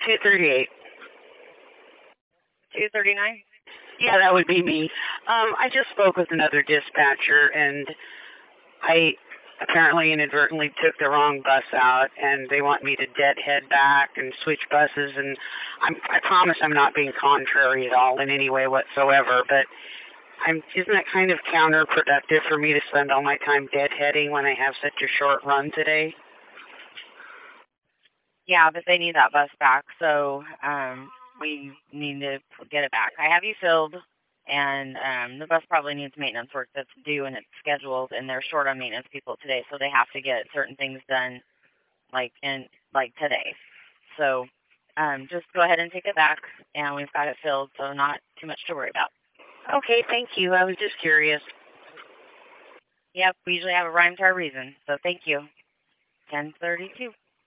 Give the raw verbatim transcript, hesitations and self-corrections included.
two thirty-eight. two thirty-nine? Yeah, that would be me. Um, I just spoke with another dispatcher, and I apparently inadvertently took the wrong bus out, and they want me to deadhead back and switch buses. And I'm, I promise I'm not being contrary at all in any way whatsoever, but I'm, isn't that kind of counterproductive for me to spend all my time deadheading when I have such a short run today? Yeah, but they need that bus back, so um, we need to get it back. I have you filled, and um, the bus probably needs maintenance work that's due and it's scheduled, and they're short on maintenance people today, so they have to get certain things done, like in like today. So um, just go ahead and take it back, and we've got it filled, so not too much to worry about. Okay, thank you. I was just curious. Yep, we usually have a rhyme to our reason, so thank you. ten thirty-two.